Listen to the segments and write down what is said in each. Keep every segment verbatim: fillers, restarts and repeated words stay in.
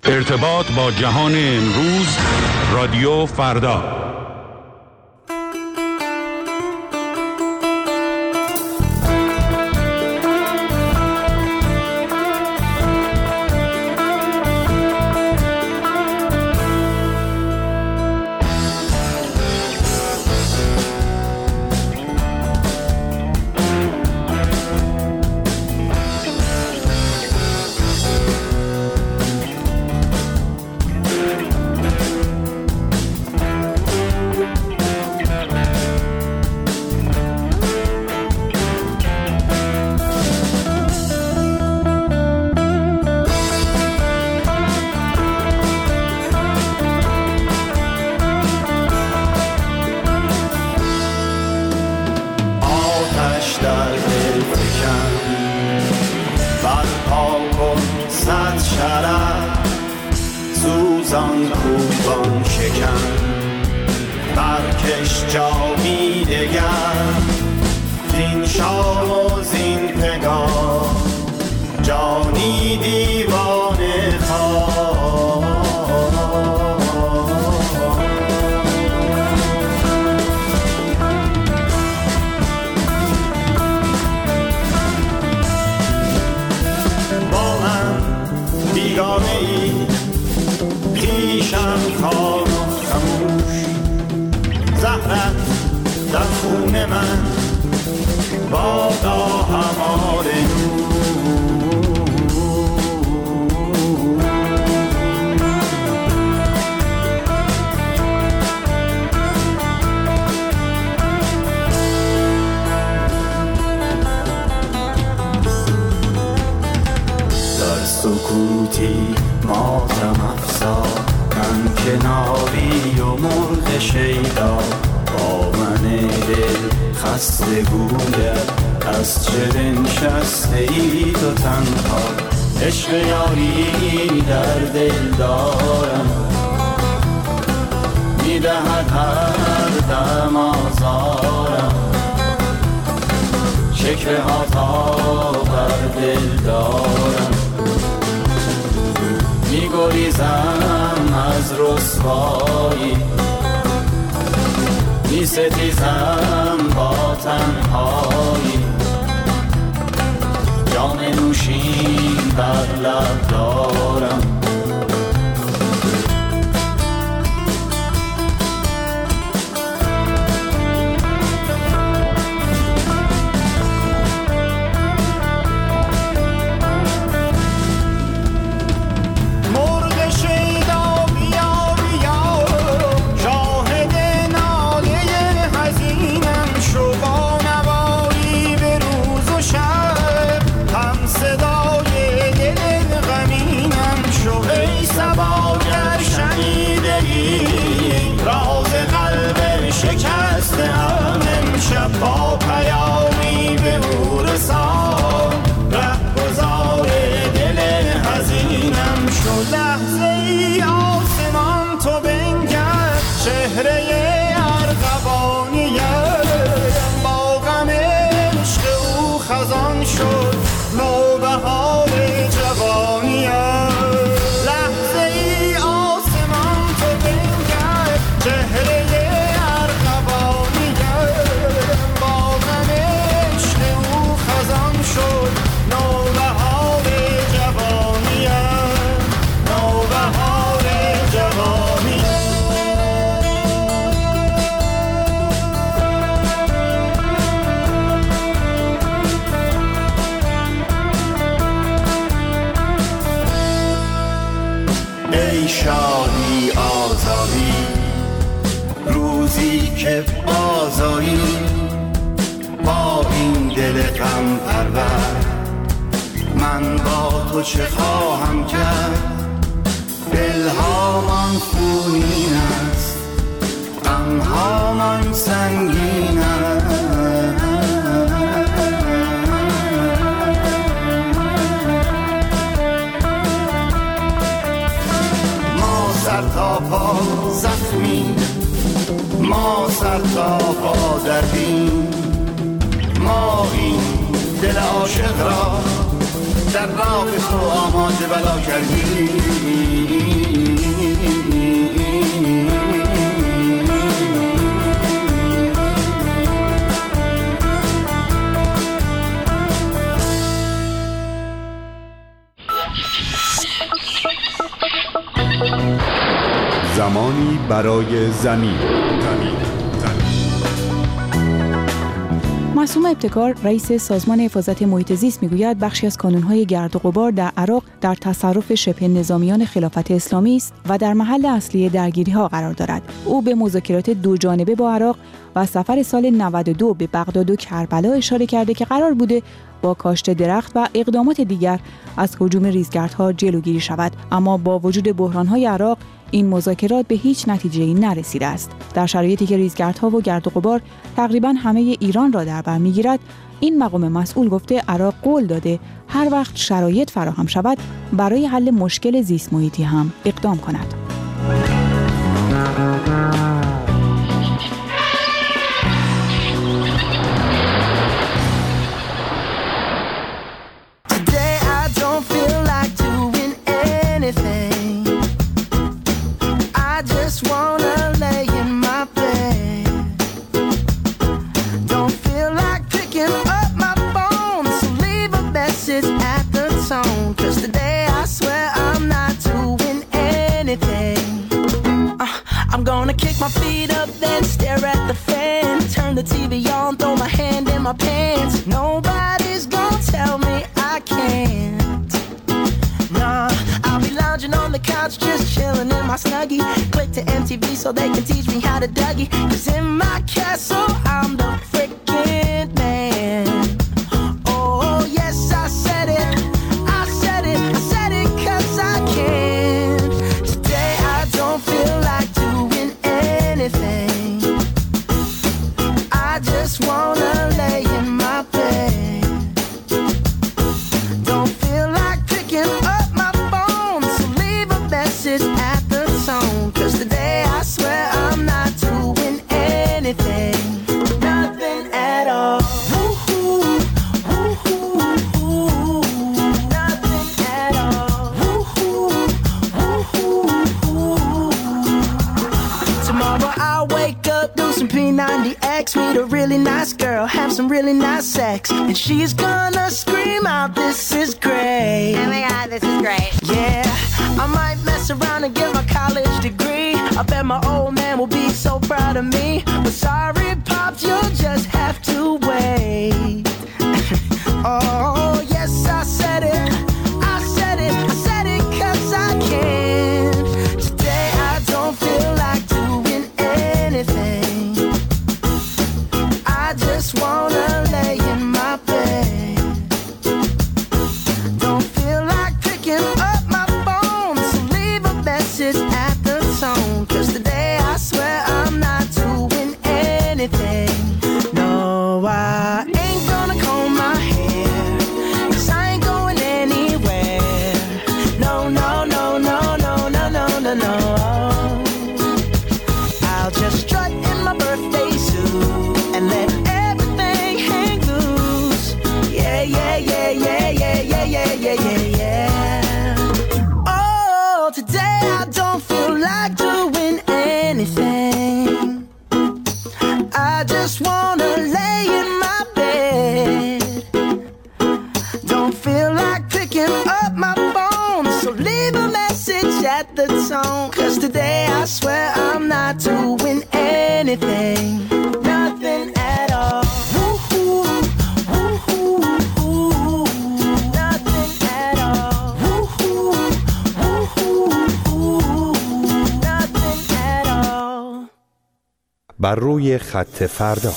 ارتباط با جهان امروز، رادیو فردا. سکوتی ماتم افزا من کناری و مرغ شیدا با من دل خسته گوید از چه نشسته ای تو تنها عشق یاری در دل دارم میدهد هر دم آزارم شکوه ها تا بر دل دارم میگریزم از رسوایی میستیزم با تنهایی جام نوشین بر لب دارم با پیامی به او رسان رهگذار دل حزینم شد لحظه ای آسمان تو بنگر چهره ارغوانیم با غم عشق او خزان شد نوبهار جوانیم لحظه ای آسمان تو بنگر چهره شادی آزادی روزی که بازایی با این دل غم پرور من با تو چه خواهم کرد دلهامان خونین است غمهامان سنگین است سر تا پا زخمی ما سر تا پا دردیم ما این دل عاشق را در راه تو آماده بلا کردی. زمانی برای زمین. معصومه ابتکار رئیس سازمان حفاظت محیط زیست میگوید بخشی از کانون‌های گرد و غبار در عراق در تصرف شبه نظامیان خلافت اسلامی است و در محل اصلی درگیری‌ها قرار دارد. او به مذاکرات دو جانبه با عراق و سفر سال نود و دو به بغداد و کربلا اشاره کرده که قرار بوده با کاشت درخت و اقدامات دیگر از هجوم ریزگردها جلوگیری شود، اما با وجود بحران‌های عراق این مذاکرات به هیچ نتیجه‌ای نرسیده است. در شرایطی که ریزگردها و گرد و غبار تقریباً همه ایران را در بر می‌گیرد، این مقام مسئول گفته عراق قول داده هر وقت شرایط فراهم شود برای حل مشکل زیست محیطی هم اقدام کند. My feet up, then stare at the fan. Turn the T V on, throw my hand in my pants. Nobody's gonna tell me I can't. Nah, I'll be lounging on the couch, just chilling in my Snuggie. Click to M T V so they can teach me how to Dougie. 'Cause in my castle, I'm the freaking man. Oh, yes, I said it. I said it. I said it 'cause I can. Today I don't feel like doing anything. I just wanna lay in my bed. Don't feel like picking up my phone, so leave a message at the tone. 'Cause today I swear I'm not doing anything. Nothing at all. Woo-hoo, woo-hoo, woo-hoo. Nothing at all. Woo-hoo, woo-hoo, woo-hoo. Tomorrow I'll wake up, do some P ninety X, meet a really nice girl, have some really nice sex, and she's gonna scream out, "This is great." Oh my God, this is great. Yeah, I might mess around and get my college degree. I bet my old man will be so proud of me. But sorry, Pops, you'll just have to wait. Oh, yes, I said it. I said it. I said it 'cause I can. Today I don't feel like doing anything. I just wanna lay in my bed. Don't feel like picking up my phone, so leave a message at the tone. 'Cause today I swear I'm not doing anything. No, I ain't gonna comb my hair, 'cause I ain't going anywhere. No, no, no, no, no, no, no, no, no. I'll just strut in my birthday suit and let everything hang loose. Yeah, yeah, yeah, yeah, yeah, yeah, yeah, yeah, yeah, yeah. Oh, today I don't feel like doing anything. I just wanna lay in my bed. Don't feel like picking up my phone, so leave a message at the tone. 'Cause today I swear I'm not doing anything. Nothing at all. Woo-hoo, woo-hoo, woo-hoo. Nothing at all. Woo-hoo, woo-hoo, woo-hoo. Nothing at all. بر روی خط فردا.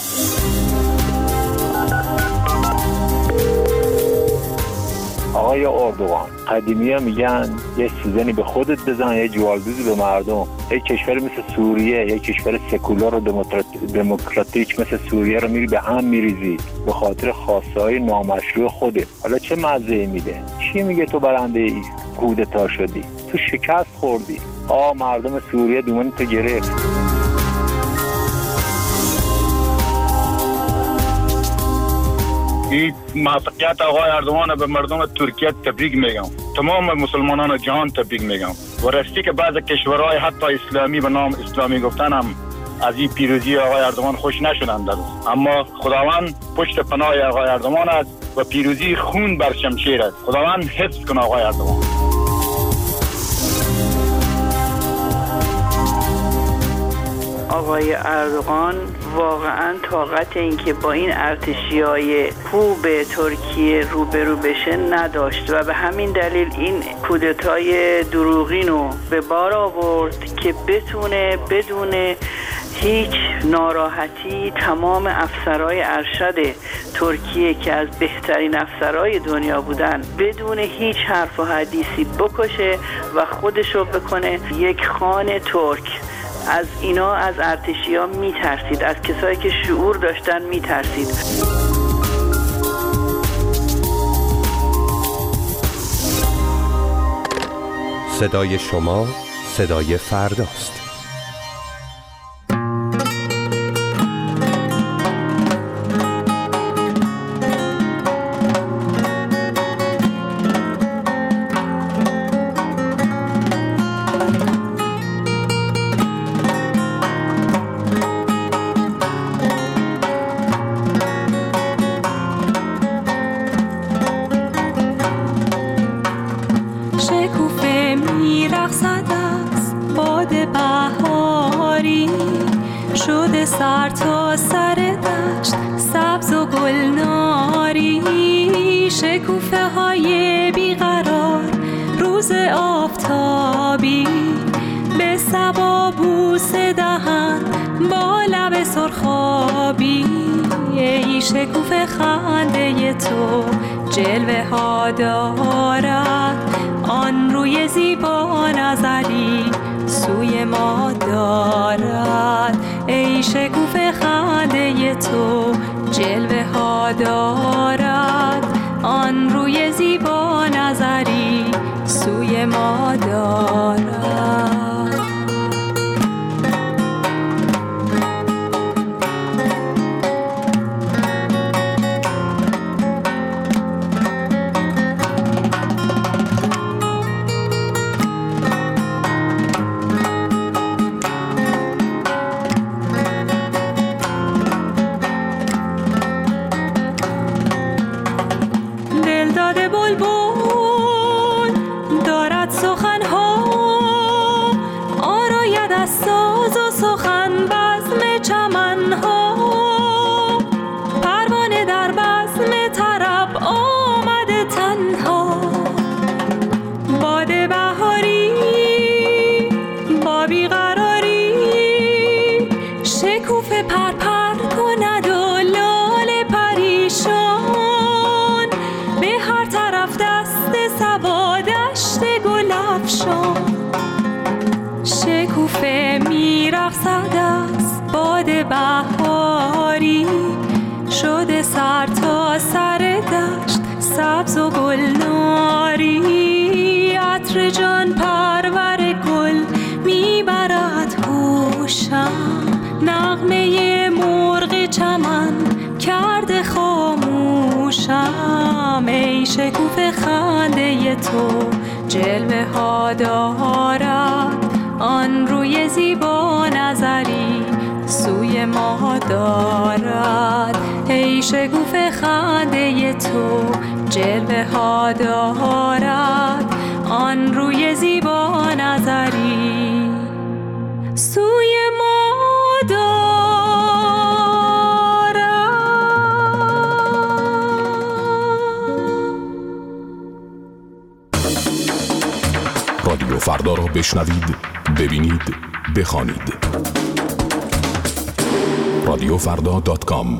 آقای اردوغان، قدیمی‌ها میگن یه سوزنی به خودت بزن، یه جوالدوزی به مردم. یه کشور مثل سوریه، یه کشور سکولار و دموکراتیک مثل سوریه رو میری به هم میریزی به خاطر خواسته‌های نامشروع خودت. حالا چه مزه‌ای میده؟ چی میگه تو برنده ای کودتا شدی؟ تو شکست خوردی. آ مردم سوریه دومن تو گرفت. این موفقیت آقای اردوان به مردم ترکیه تبریک میگم، تمام مسلمانان جهان تبریک میگم. و راستی که بعض کشورهای حتی اسلامی به نام اسلامی گفتن هم از این پیروزی آقای اردوان خوش نشدند، اما خداوند پشت پناه آقای اردوان است و پیروزی خون بر شمشیر است. خداوند حفظ کنه آقای اردوان. آقای اردوغان واقعا طاقت این که با این ارتشی‌های خوب ترکیه روبرو بشه نداشت و به همین دلیل این کودتای دروغین رو به بار آورد که بتونه بدون هیچ ناراحتی تمام افسرهای ارشد ترکیه که از بهترین افسرهای دنیا بودن بدون هیچ حرف و حدیثی بکشه و خودشو بکنه یک خان ترک. از اینا، از ارتشی ها می ترسید، از کسایی که شعور داشتن می ترسید. صدای شما صدای فرداست. سر تا سر دشت سبز و گلناری، شکوفه های بیقرار روز آفتابی، به صبا بوسه دهن با لب سرخابی. ای شکوفه خنده تو جلوه ها دارد، آن روی زیبا نظری سوی ما دارد. ای شکوفه خنده تو جلوه ها دارد، آن روی زیبا نظری سوی ما دارد. شکوفه میرقصد از باد بهاری، شده سر تا سر دشت سبز و گلناری. عطر جان پرور گل میبرد هوشم، نغمه مرغ چمن کرده خاموشم. ای شکوفه خنده تو جلوه ها دارد، آن روی زیبا نظری سوی ما دارد. ای شکوفه خنده تو جلوه ها دارد، آن روی زیبا نظری سوی ما دارد. رادیو فردا را بشنوید، ببینید، بخوانید. رادیو فردا دات کام.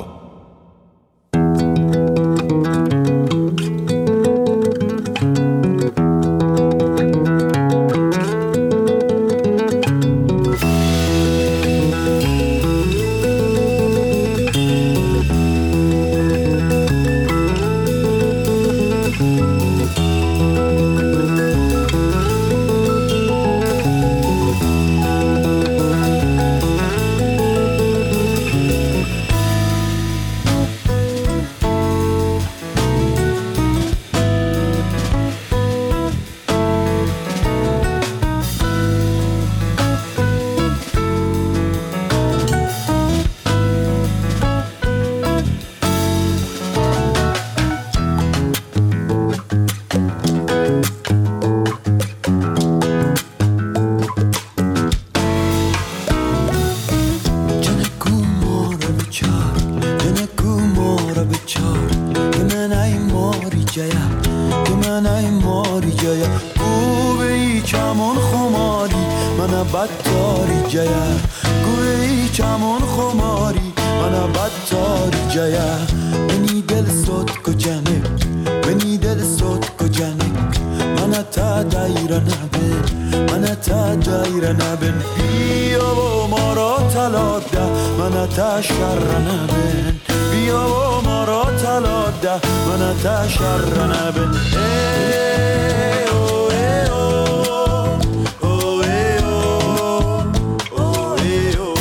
چمون خماری من بدتاری جیا گوی چمون خماری من بدتاری جیا منی دل صوت کو جنک منی دل صوت کو جنک من تا دایره نبین من تا دایره نبین بیا و ما را طلا ده من تا شر نبین بیا و ما را طلا ده من تا شر نبین ای او ای او او ای او او ای او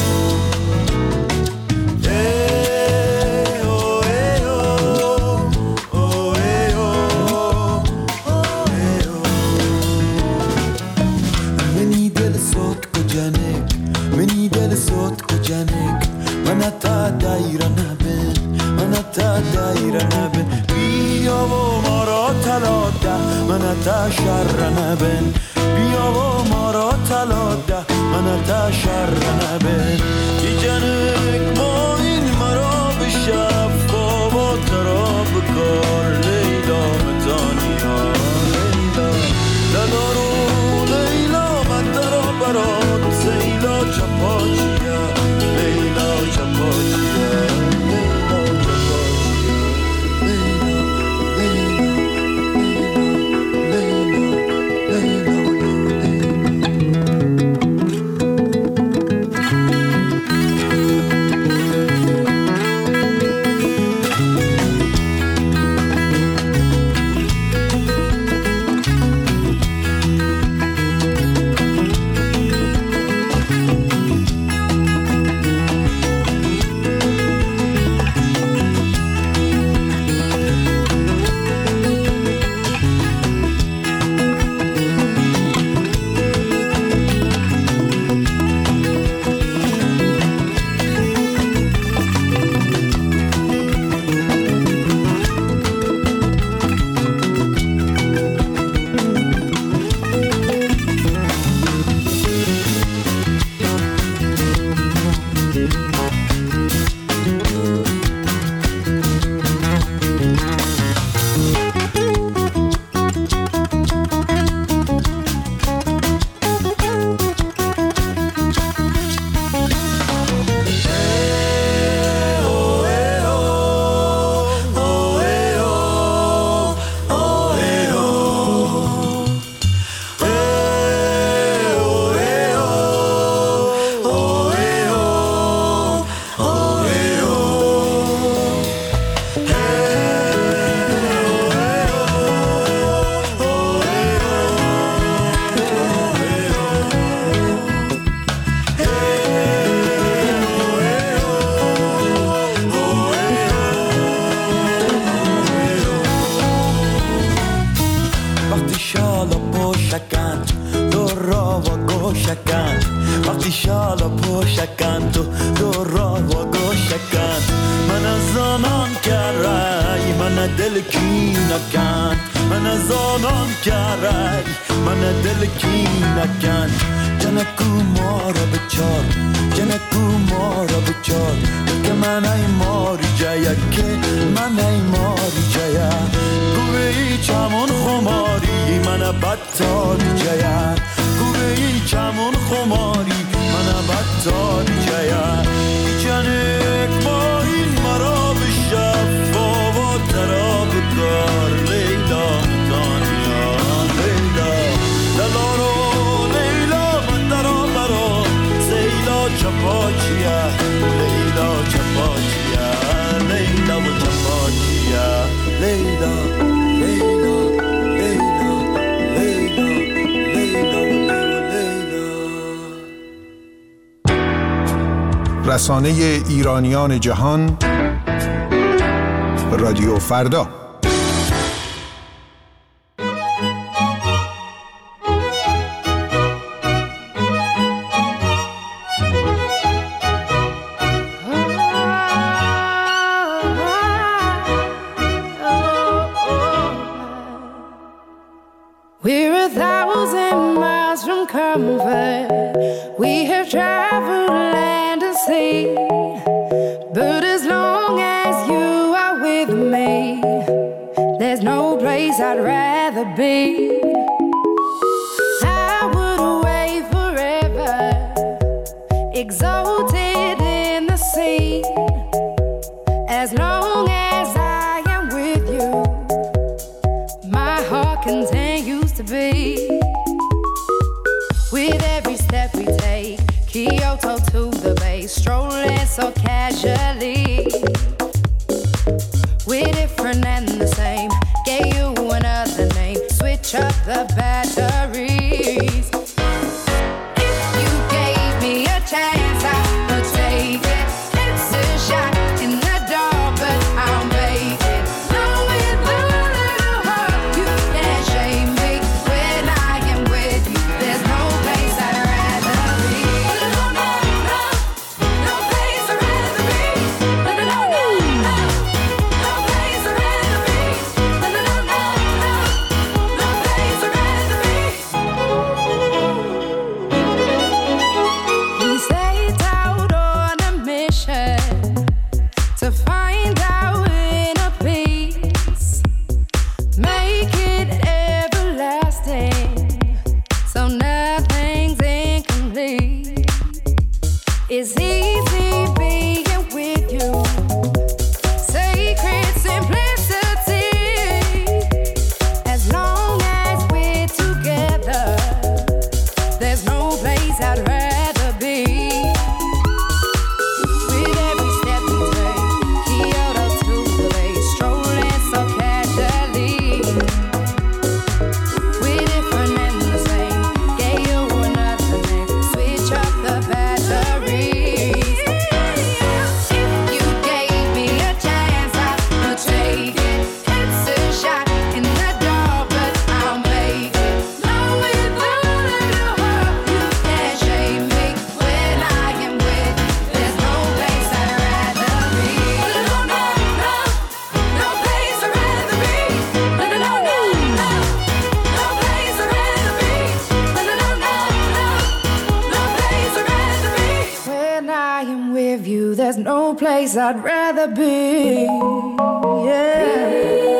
ای او ای او او ای او او ای او منی دل صوت کو جنک منی دل صوت کو جنک من تا دایره نبین من تا دایره نبین بیا و ما را طلا ده من تا شر نبین بیا و ما را طلا ده من تا شر نبین ای جنک ما این مرا به شفا با ترا بکار لیلا متانیا لیلا دلارو لیلا من درا برات زیلا چپاچیا لیلا چپاچیا رسانه ایرانیان جهان رادیو فردا. We're a thousand miles from comfort. We have traveled land and sea. But as long as you are with me, there's no place I'd rather be. I Kyoto to the Bay, strolling so casually. We're different and the same. Gave you another name. Switch up the batteries. If you gave me a chance, I would take it. It's a shot in the dark, but I'll make it. Knowing the little heart, you can't shame me. When I am with you, there's no place I'd rather be. No, no, no, no place I'd rather be. No, no, no, no, no, no place I'd rather be. No, no, no, no, no, no place I'd rather be. We set out on a mission to find our inner peace, make it everlasting, so nothing's incomplete. It's easy being with you, sacred simplicity. As long as we're together, there's no place I'd rather be. With every step we take, Kyoto to the Bay, strolling so casually. We're different and the same. Gave you another name. Switch up the batteries. If you gave me a chance, I would take it. It's a shot in the dark, but I'll make it. Knowing the little heart, you can't shame me. When I am with you, there's no place I'd rather be. No, no, no, no place I'd rather be. No, no, no, no, no, no place I'd rather be. No, no, no, no, no, no place I'd rather be. When I am with you, there's no place I'd rather be. Yeah.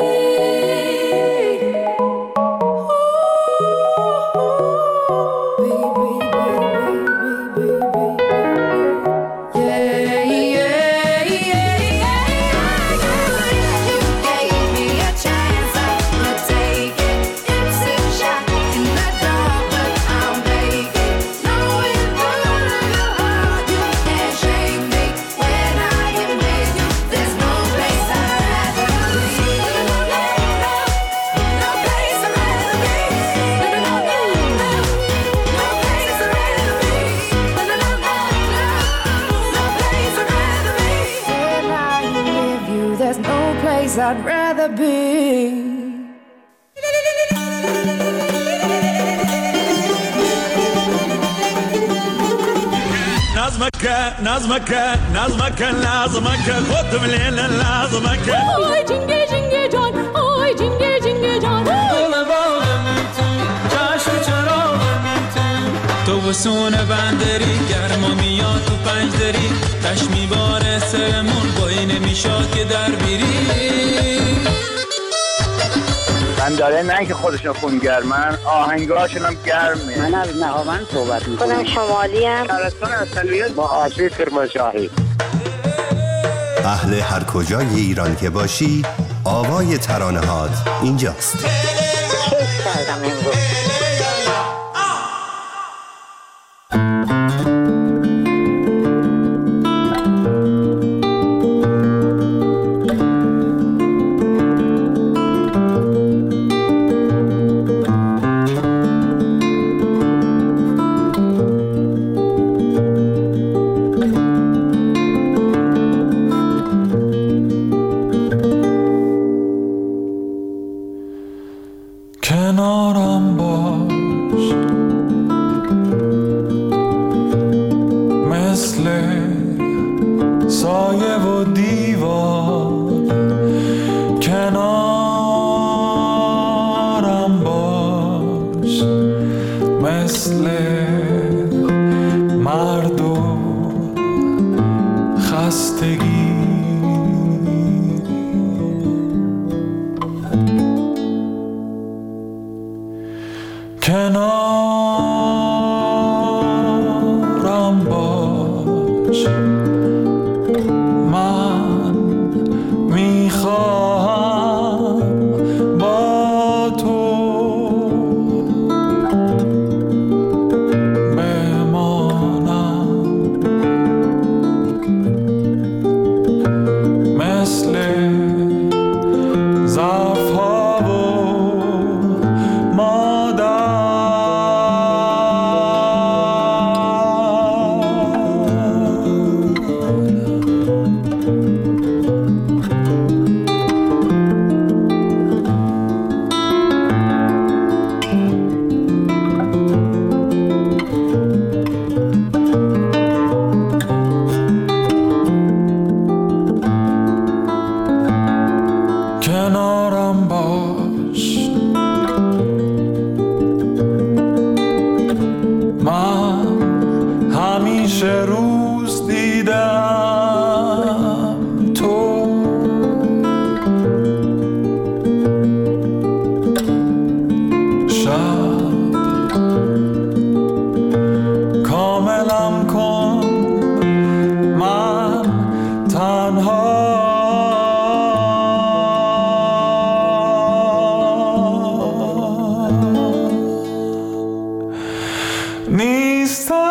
I'd rather be. نظمك نظمك نظمك لازمك خد من الليل لازمك آی جنگه جنگه جان آی جنگه جنگه جان گل باغم تو چشم چراغم تو تو بسون بندری گرما میاد تو پنج دری تش میباره سرمون بایی نمیشاد که در بیری بنداره نه که خودشون خونگرمن آهنگاشون هم گرمه. من از نهاوند صحبت میکنم. خودم شمالی هم شهرستان اصلیت با آسیب کرمانشاهی. اهل هر کجای ایران که باشی آوای ترانه‌هات اینجاست. کیف کردم امروز. بمانم نیستم